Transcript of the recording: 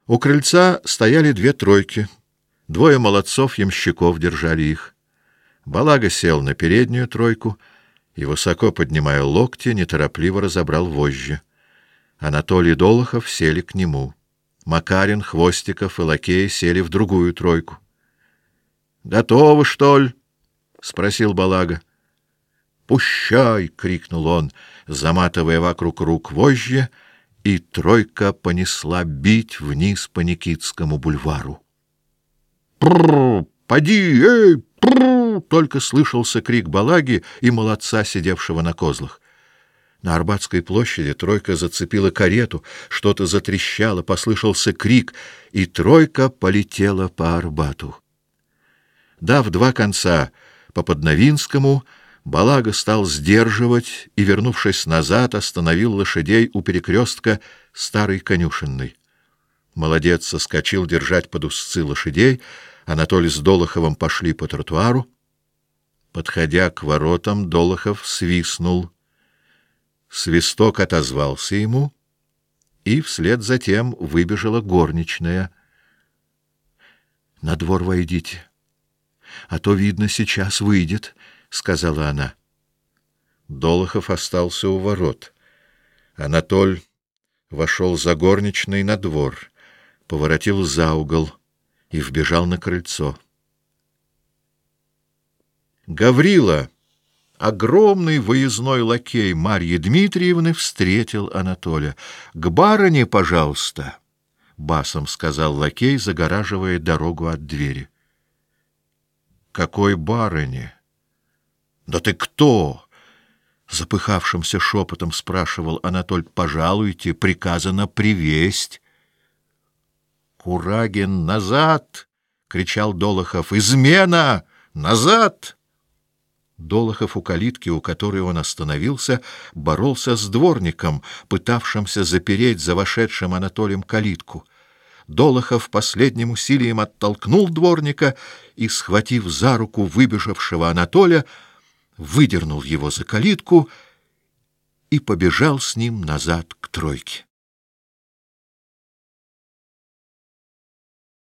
У крыльца стояли две тройки. Двое молодцов-ямщиков держали их. Балага сел на переднюю тройку и, высоко поднимая локти, неторопливо разобрал вожжи. Анатолий и Долохов сели к нему. Макарин, Хвостиков и лакеи сели в другую тройку. — Готовы, что ли? — спросил Балага. — Пущай! — крикнул он, заматывая вокруг рук вожжи, и тройка понесла бить вниз по Никитскому бульвару. «Прррр! Поди! Эй! Прррр!» — только слышался крик Балаги и молодца, сидевшего на козлах. На Арбатской площади тройка зацепила карету, что-то затрещало, послышался крик, и тройка полетела по Арбату. Дав два конца по Подновинскому, Балага стал сдерживать и, вернувшись назад, остановил лошадей у перекрестка Старой конюшенной. Молодец соскочил держать под узцы лошадей, Анатолий с Долоховым пошли по тротуару. Подходя к воротам, Долохов свистнул. Свисток отозвался ему, и вслед за тем выбежала горничная. — На двор войдите, а то, видно, сейчас выйдет, — сказала она. Долохов остался у ворот. Анатоль вошел за горничной на двор, поворотил за угол и вбежал на крыльцо. Гаврила, огромный выездной лакей Марьи Дмитриевны, встретил Анатоля. — К барыне, пожалуйста, — басом сказал лакей, загораживая дорогу от двери. — Какой барыне? — Да ты кто? — запыхавшимся шепотом спрашивал Анатоль. — Пожалуйте, приказано привесть. — Курагин, назад! — кричал Долохов. — Измена! Назад! Долохов у калитки, у которой он остановился, боролся с дворником, пытавшимся запереть за вошедшим Анатолием калитку. Долохов последним усилием оттолкнул дворника и, схватив за руку выбежавшего Анатоля, выдернул его за калитку и побежал с ним назад к тройке.